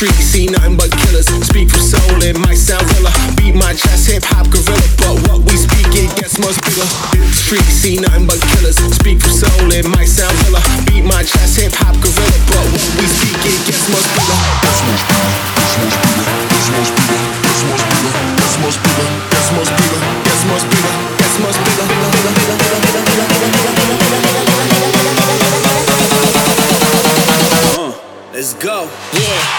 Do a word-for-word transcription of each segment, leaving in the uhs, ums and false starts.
Streets see nothing but killers. Speak from soul, it might sound realer. Beat my chest, hip hop gorilla, but what we speak it gets much bigger. Streets see nothing but killers. Speak from soul, it might sound realer. Beat my chest, hip hop gorilla, but what we speak it gets much bigger. Gets much bigger. Gets much bigger. Gets much bigger. Gets much bigger. Gets much bigger. Gets much bigger. Gets much bigger. Gets much bigger. Uh, let's go. Yeah.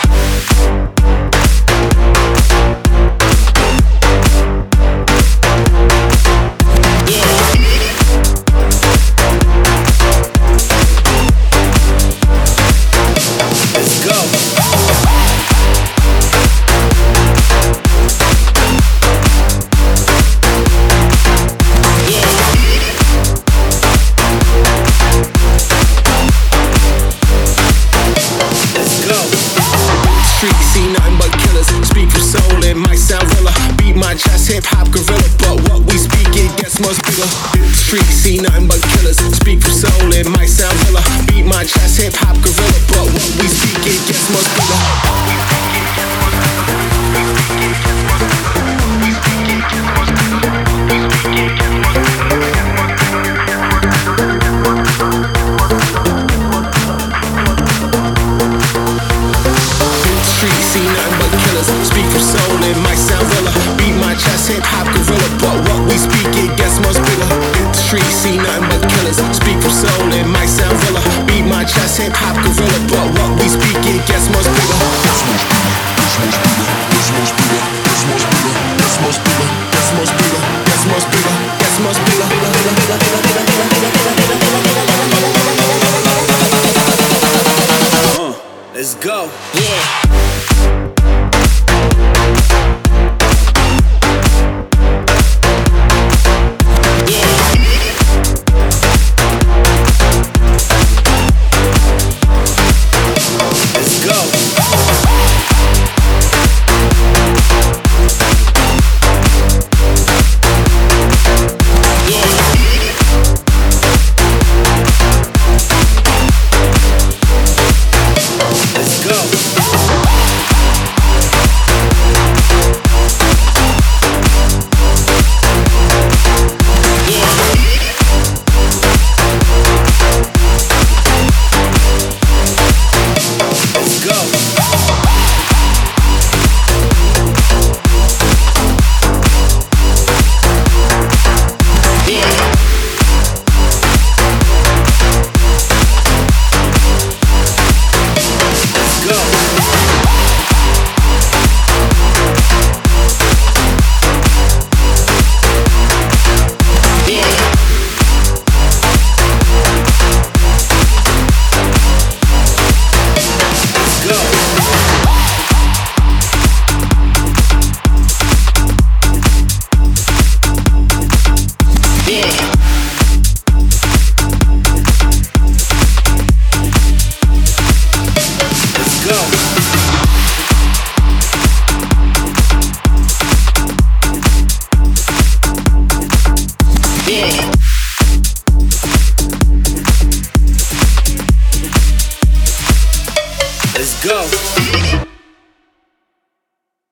Hip hop gorilla, but what we speak it gets much bigger. Streets see nothing but killers. Speak from soul, it might sound realer. Beat my chest, hip hop gorilla, but what we speak it gets much bigger.